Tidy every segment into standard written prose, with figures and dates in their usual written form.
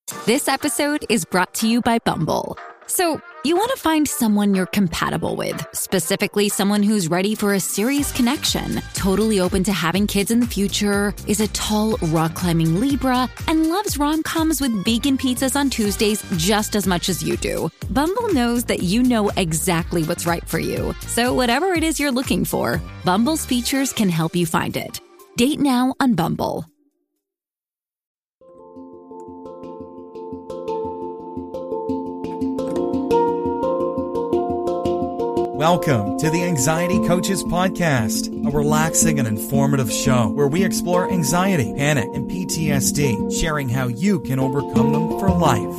This episode is brought to you by Bumble. So, you want to find someone you're compatible with, specifically someone who's ready for a serious connection, totally open to having kids in the future, is a tall, rock-climbing Libra, and loves rom-coms with vegan pizzas on Tuesdays just as much as you do. Bumble knows that you know exactly what's right for you. So whatever it is you're looking for, Bumble's features can help you find it. Date now on Bumble. Welcome to the Anxiety Coaches Podcast, a relaxing and informative show where we explore anxiety, panic, and PTSD, sharing how you can overcome them for life.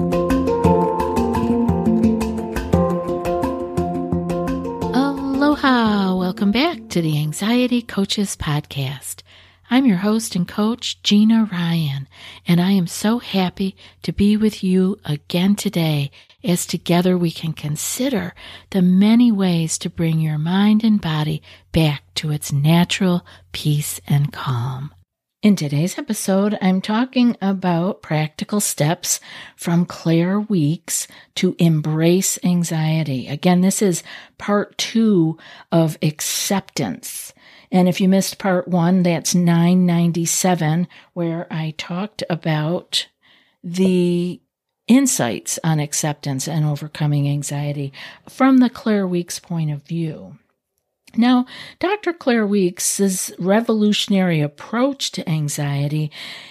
Aloha! Welcome back to the Anxiety Coaches Podcast. I'm your host and coach, Gina Ryan, and I am so happy to be with you again today as together we can consider the many ways to bring your mind and body back to its natural peace and calm. In today's episode, I'm talking about practical steps from Claire Weekes to embrace anxiety. Again, this is part 2 of acceptance. And if you missed part 1, that's 997, where I talked about the insights on acceptance and overcoming anxiety from the Claire Weekes point of view. Now, Dr. Claire Weekes' revolutionary approach to anxiety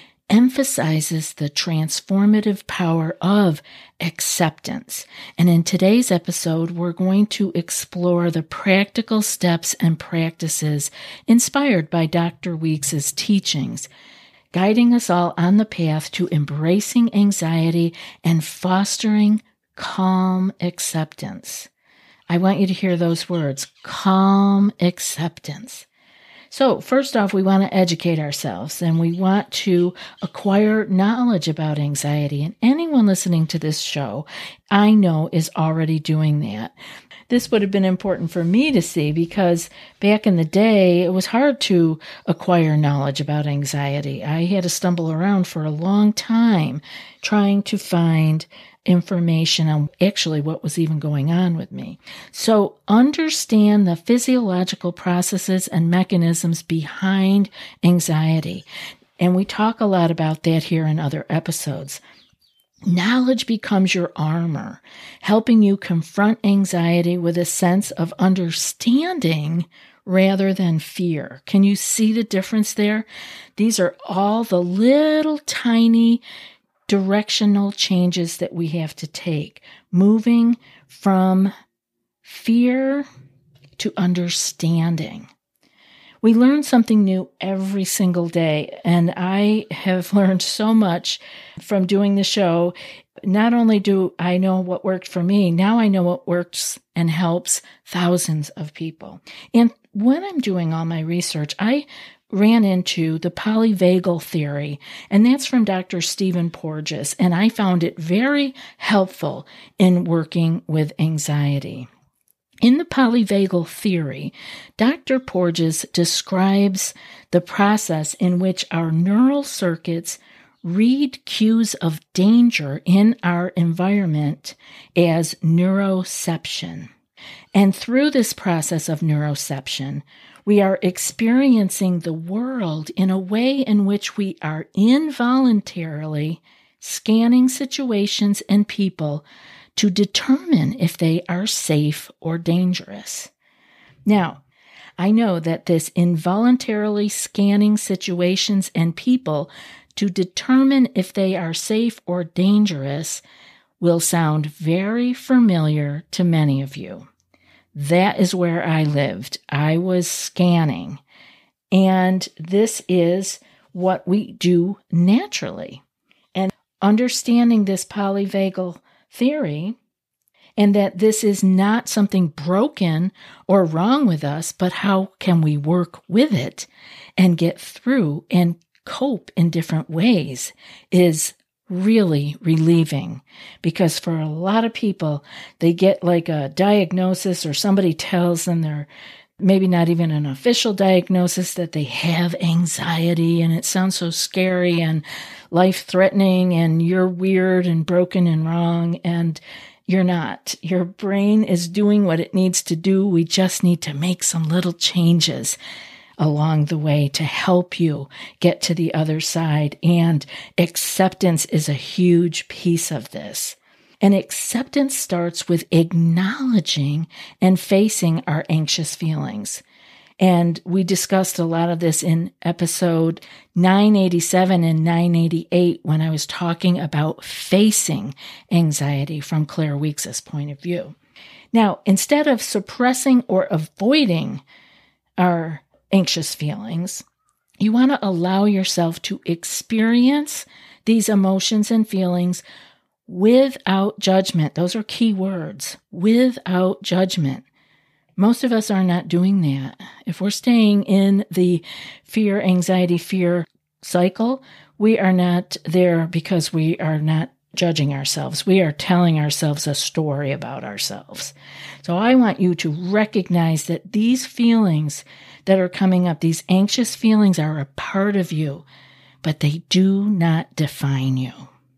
emphasizes the transformative power of acceptance. And in today's episode, we're going to explore the practical steps and practices inspired by Dr. Weekes' teachings, guiding us all on the path to embracing anxiety and fostering calm acceptance. I want you to hear those words, calm acceptance. So first off, we want to educate ourselves and we want to acquire knowledge about anxiety. And anyone listening to this show, I know, is already doing that. This would have been important for me to see because back in the day, it was hard to acquire knowledge about anxiety. I had to stumble around for a long time trying to find information on actually what was even going on with me. So understand the physiological processes and mechanisms behind anxiety. And we talk a lot about that here in other episodes. Knowledge becomes your armor, helping you confront anxiety with a sense of understanding rather than fear. Can you see the difference there? These are all the little tiny directional changes that we have to take, moving from fear to understanding. We learn something new every single day, and I have learned so much from doing the show. Not only do I know what worked for me, now I know what works and helps thousands of people. And when I'm doing all my research, I ran into the polyvagal theory, and that's from Dr. Stephen Porges, and I found it very helpful in working with anxiety. In the polyvagal theory, Dr. Porges describes the process in which our neural circuits read cues of danger in our environment as neuroception. And through this process of neuroception, we are experiencing the world in a way in which we are involuntarily scanning situations and people to determine if they are safe or dangerous. Now, I know that this involuntarily scanning situations and people to determine if they are safe or dangerous will sound very familiar to many of you. That is where I lived. I was scanning. And this is what we do naturally. And understanding this polyvagal theory, and that this is not something broken or wrong with us, but how can we work with it and get through and cope in different ways, is really relieving, because for a lot of people, they get like a diagnosis or somebody tells them maybe not even an official diagnosis that they have anxiety, and it sounds so scary and life-threatening, and you're weird and broken and wrong, and you're not. Your brain is doing what it needs to do. We just need to make some little changes along the way to help you get to the other side. And acceptance is a huge piece of this. And acceptance starts with acknowledging and facing our anxious feelings. And we discussed a lot of this in episode 987 and 988 when I was talking about facing anxiety from Claire Weeks' point of view. Now, instead of suppressing or avoiding our anxious feelings, you want to allow yourself to experience these emotions and feelings without judgment. Those are key words, without judgment. Most of us are not doing that. If we're staying in the fear, anxiety, fear cycle, we are not there because we are not judging ourselves. We are telling ourselves a story about ourselves. So I want you to recognize that these feelings that are coming up, these anxious feelings, are a part of you, but they do not define you.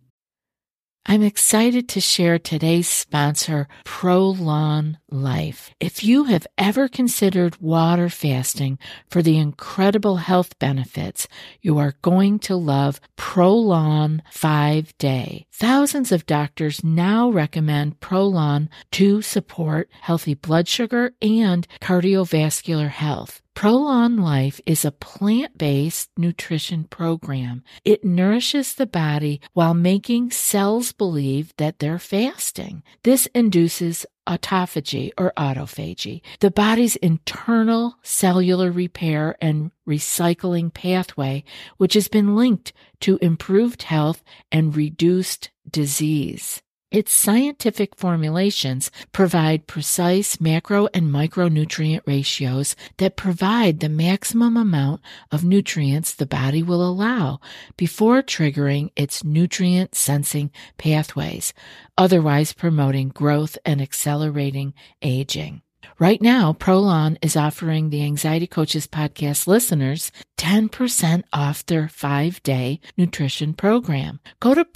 I'm excited to share today's sponsor, Prolon Life. If you have ever considered water fasting for the incredible health benefits, you are going to love Prolon 5-Day. Thousands of doctors now recommend Prolon to support healthy blood sugar and cardiovascular health. Prolon Life is a plant-based nutrition program. It nourishes the body while making cells believe that they're fasting. This induces autophagy or autophagy, the body's internal cellular repair and recycling pathway, which has been linked to improved health and reduced disease. Its scientific formulations provide precise macro and micronutrient ratios that provide the maximum amount of nutrients the body will allow before triggering its nutrient sensing pathways, otherwise promoting growth and accelerating aging. Right now, Prolon is offering the Anxiety Coaches Podcast listeners 10% off their 5-day nutrition program. Go to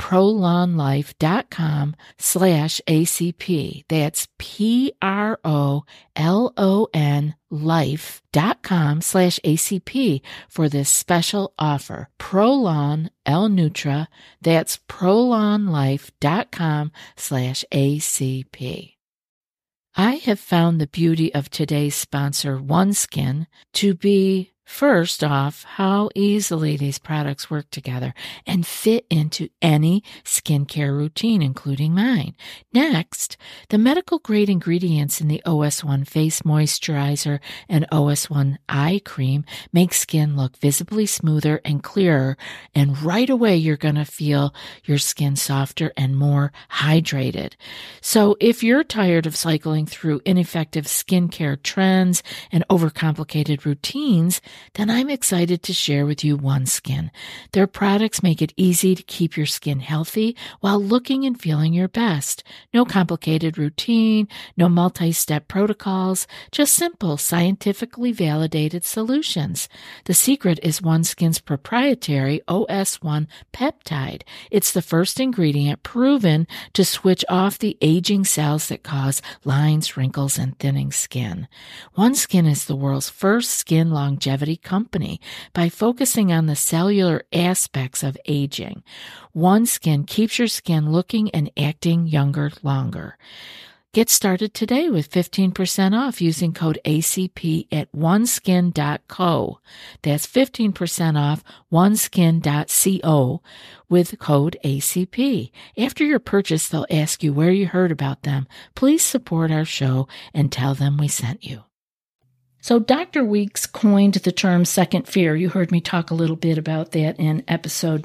prolonlife.com/ACP. That's PROLON life.com/ACP for this special offer. Prolon L-Nutra. That's prolonlife.com/ACP. I have found the beauty of today's sponsor, OneSkin, to be, first off, how easily these products work together and fit into any skincare routine, including mine. Next, the medical-grade ingredients in the OS1 Face Moisturizer and OS1 Eye Cream make skin look visibly smoother and clearer, and right away you're going to feel your skin softer and more hydrated. So if you're tired of cycling through ineffective skincare trends and overcomplicated routines, then I'm excited to share with you OneSkin. Their products make it easy to keep your skin healthy while looking and feeling your best. No complicated routine, no multi-step protocols, just simple, scientifically validated solutions. The secret is OneSkin's proprietary OS1 peptide. It's the first ingredient proven to switch off the aging cells that cause lines, wrinkles, and thinning skin. OneSkin is the world's first skin longevity company by focusing on the cellular aspects of aging. OneSkin keeps your skin looking and acting younger longer. Get started today with 15% off using code ACP at oneskin.co. That's 15% off oneskin.co with code ACP. After your purchase, they'll ask you where you heard about them. Please support our show and tell them we sent you. So Dr. Weeks coined the term second fear. You heard me talk a little bit about that in episode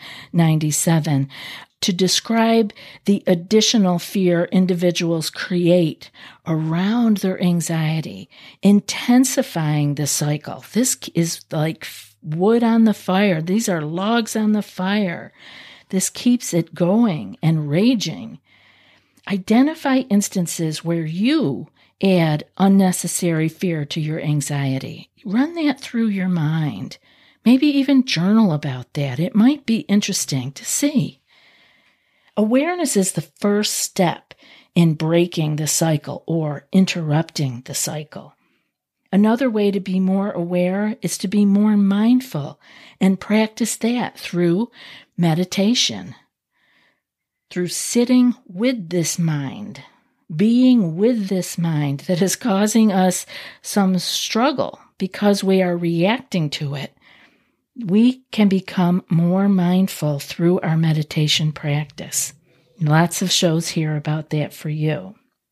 997 to describe the additional fear individuals create around their anxiety, intensifying the cycle. This is like wood on the fire. These are logs on the fire. This keeps it going and raging. Identify instances where you add unnecessary fear to your anxiety. Run that through your mind. Maybe even journal about that. It might be interesting to see. Awareness is the first step in breaking the cycle or interrupting the cycle. Another way to be more aware is to be more mindful and practice that through meditation, through sitting with this mind, being with this mind that is causing us some struggle because we are reacting to it. We can become more mindful through our meditation practice. Lots of shows here about that for you.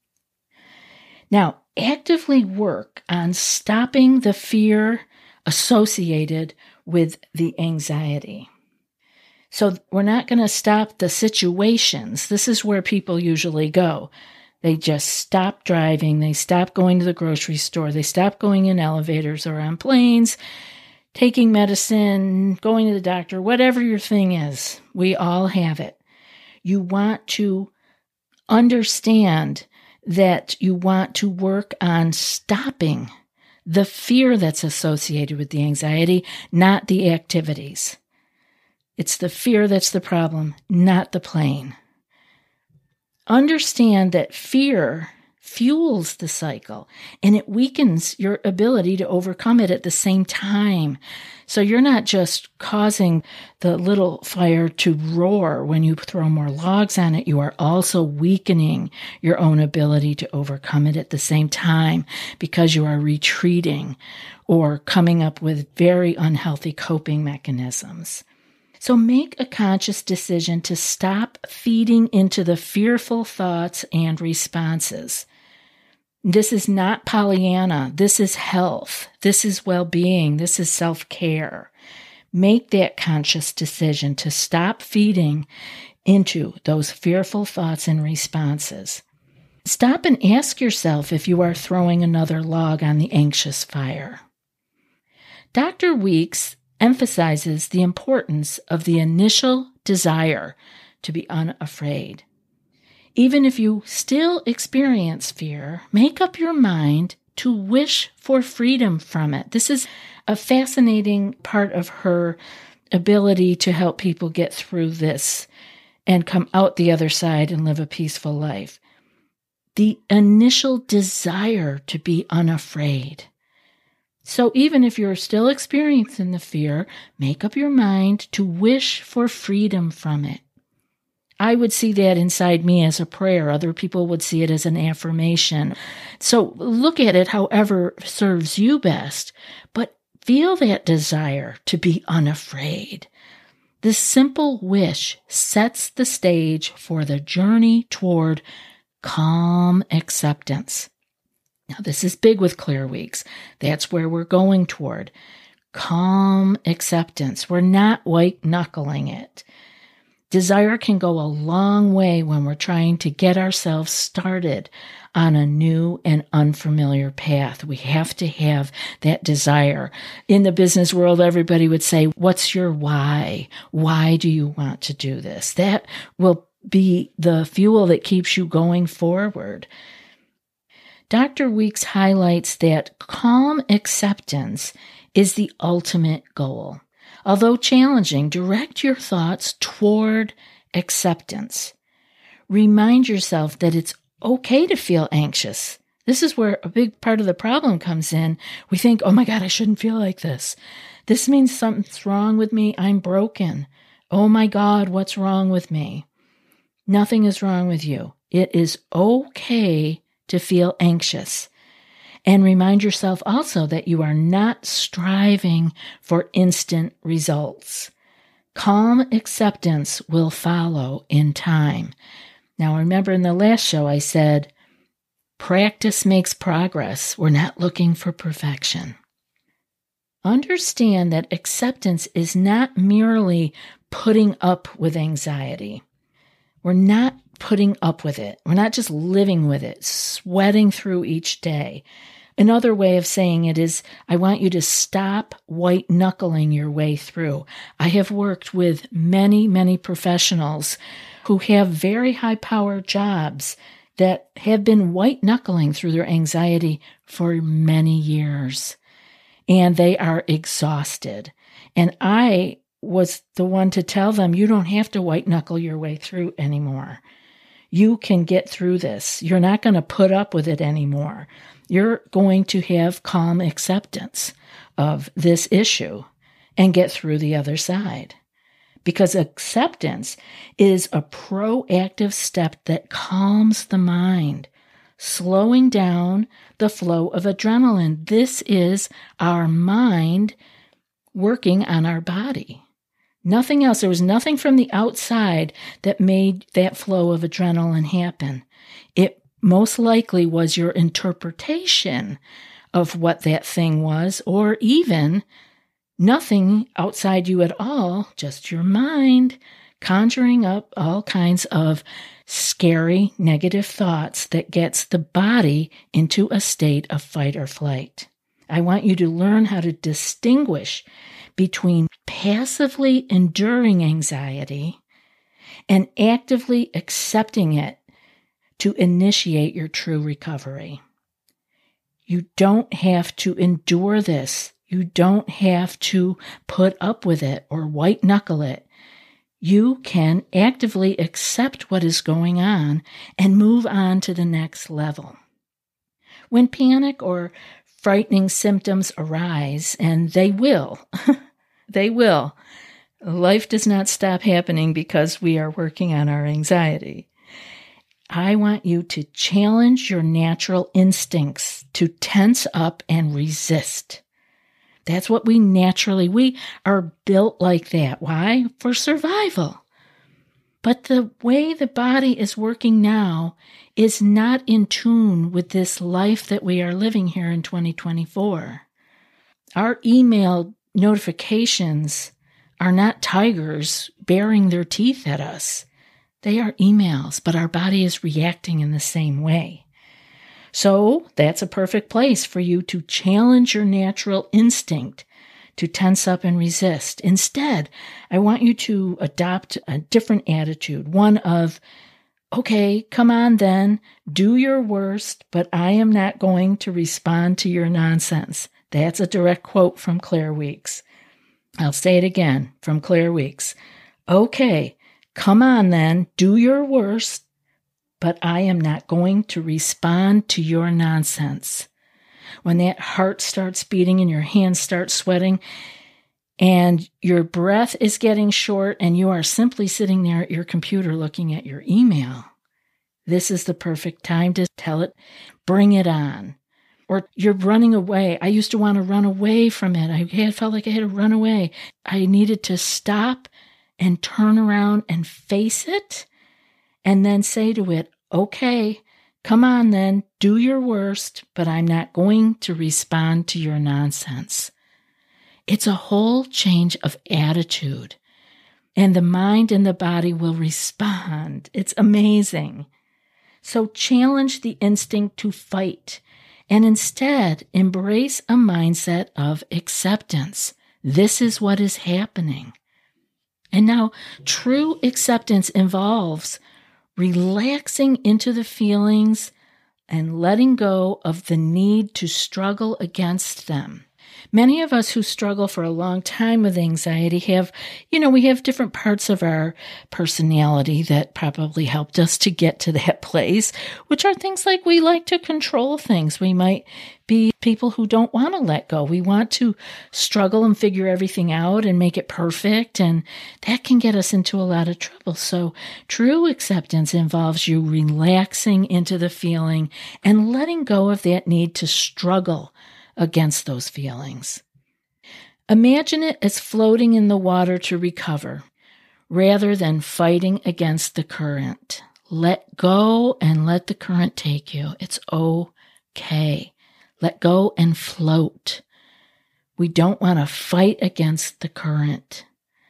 Now, actively work on stopping the fear associated with the anxiety. So we're not going to stop the situations. This is where people usually go. They just stop driving. They stop going to the grocery store. They stop going in elevators or on planes, taking medicine, going to the doctor, whatever your thing is. We all have it. You want to understand that you want to work on stopping the fear that's associated with the anxiety, not the activities. It's the fear that's the problem, not the plane. Understand that fear fuels the cycle, and it weakens your ability to overcome it at the same time. So you're not just causing the little fire to roar when you throw more logs on it. You are also weakening your own ability to overcome it at the same time because you are retreating or coming up with very unhealthy coping mechanisms. So make a conscious decision to stop feeding into the fearful thoughts and responses. This is not Pollyanna. This is health. This is well-being. This is self-care. Make that conscious decision to stop feeding into those fearful thoughts and responses. Stop and ask yourself if you are throwing another log on the anxious fire. Dr. Weeks emphasizes the importance of the initial desire to be unafraid. Even if you still experience fear, make up your mind to wish for freedom from it. This is a fascinating part of her ability to help people get through this and come out the other side and live a peaceful life. The initial desire to be unafraid. So even if you're still experiencing the fear, make up your mind to wish for freedom from it. I would see that inside me as a prayer. Other people would see it as an affirmation. So look at it however serves you best, but feel that desire to be unafraid. This simple wish sets the stage for the journey toward calm acceptance. Now, this is big with Clear Weeks. That's where we're going toward. Calm acceptance. We're not white-knuckling it. Desire can go a long way when we're trying to get ourselves started on a new and unfamiliar path. We have to have that desire. In the business world, everybody would say, what's your why? Why do you want to do this? That will be the fuel that keeps you going forward. Dr. Weeks highlights that calm acceptance is the ultimate goal. Although challenging, direct your thoughts toward acceptance. Remind yourself that it's okay to feel anxious. This is where a big part of the problem comes in. We think, oh my God, I shouldn't feel like this. This means something's wrong with me. I'm broken. Oh my God, what's wrong with me? Nothing is wrong with you. It is okay to feel anxious. And remind yourself also that you are not striving for instant results. Calm acceptance will follow in time. Now, remember in the last show I said, practice makes progress. We're not looking for perfection. Understand that acceptance is not merely putting up with anxiety. We're not putting up with it. We're not just living with it, sweating through each day. Another way of saying it is, I want you to stop white-knuckling your way through. I have worked with many, many professionals who have very high-power jobs that have been white-knuckling through their anxiety for many years, and they are exhausted. And I was the one to tell them, you don't have to white-knuckle your way through anymore. You can get through this. You're not going to put up with it anymore. You're going to have calm acceptance of this issue and get through the other side. Because acceptance is a proactive step that calms the mind, slowing down the flow of adrenaline. This is our mind working on our body. Nothing else. There was nothing from the outside that made that flow of adrenaline happen. It most likely was your interpretation of what that thing was, or even nothing outside you at all, just your mind conjuring up all kinds of scary, negative thoughts that gets the body into a state of fight or flight. I want you to learn how to distinguish between passively enduring anxiety and actively accepting it to initiate your true recovery. You don't have to endure this. You don't have to put up with it or white knuckle it. You can actively accept what is going on and move on to the next level. When panic or frightening symptoms arise, and they will, they will. Life does not stop happening because we are working on our anxiety. I want you to challenge your natural instincts to tense up and resist. That's what we are built like that. Why? For survival. But the way the body is working now is not in tune with this life that we are living here in 2024. Our email notifications are not tigers baring their teeth at us. They are emails, but our body is reacting in the same way. So that's a perfect place for you to challenge your natural instinct to tense up and resist. Instead, I want you to adopt a different attitude, one of, okay, come on then, do your worst, but I am not going to respond to your nonsense. That's a direct quote from Claire Weeks. I'll say it again from Claire Weeks. Okay, come on then, do your worst, but I am not going to respond to your nonsense. When that heart starts beating and your hands start sweating and your breath is getting short and you are simply sitting there at your computer looking at your email, this is the perfect time to tell it, bring it on. Or you're running away. I used to want to run away from it. I felt like I had to run away. I needed to stop and turn around and face it and then say to it, okay, come on then, do your worst, but I'm not going to respond to your nonsense. It's a whole change of attitude, and the mind and the body will respond. It's amazing. So challenge the instinct to fight and instead embrace a mindset of acceptance. This is what is happening. And now, true acceptance involves relaxing into the feelings and letting go of the need to struggle against them. Many of us who struggle for a long time with anxiety have different parts of our personality that probably helped us to get to that place, which are things like we like to control things. We might be people who don't want to let go. We want to struggle and figure everything out and make it perfect, and that can get us into a lot of trouble. So true acceptance involves you relaxing into the feeling and letting go of that need to struggle against those feelings. Imagine it as floating in the water to recover, rather than fighting against the current. Let go and let the current take you. It's okay. Let go and float. We don't want to fight against the current.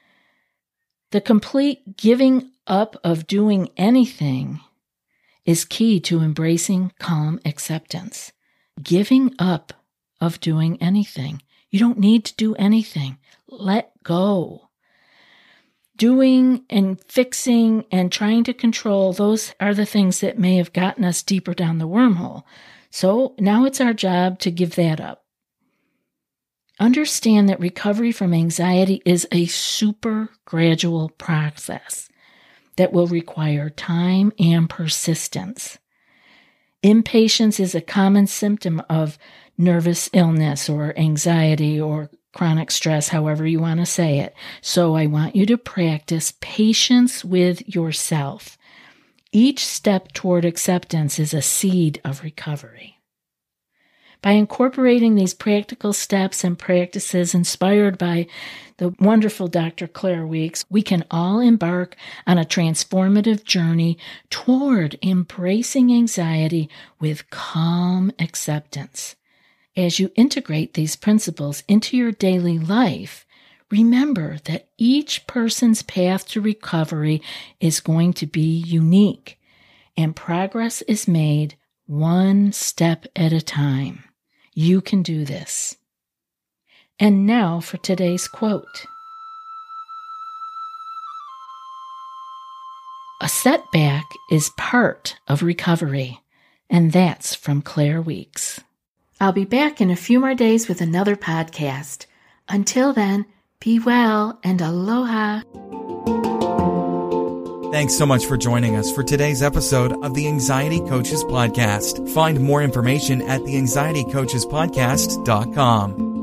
The complete giving up of doing anything is key to embracing calm acceptance. Giving up of doing anything. You don't need to do anything. Let go. Doing and fixing and trying to control, those are the things that may have gotten us deeper down the wormhole. So now it's our job to give that up. Understand that recovery from anxiety is a super gradual process that will require time and persistence. Impatience is a common symptom of nervous illness or anxiety or chronic stress, however you want to say it. So I want you to practice patience with yourself. Each step toward acceptance is a seed of recovery. By incorporating these practical steps and practices inspired by the wonderful Dr. Claire Weekes, we can all embark on a transformative journey toward embracing anxiety with calm acceptance. As you integrate these principles into your daily life, remember that each person's path to recovery is going to be unique, and progress is made one step at a time. You can do this. And now for today's quote. A setback is part of recovery, and that's from Claire Weekes. I'll be back in a few more days with another podcast. Until then, be well and aloha. Thanks so much for joining us for today's episode of the Anxiety Coaches Podcast. Find more information at theanxietycoachespodcast.com.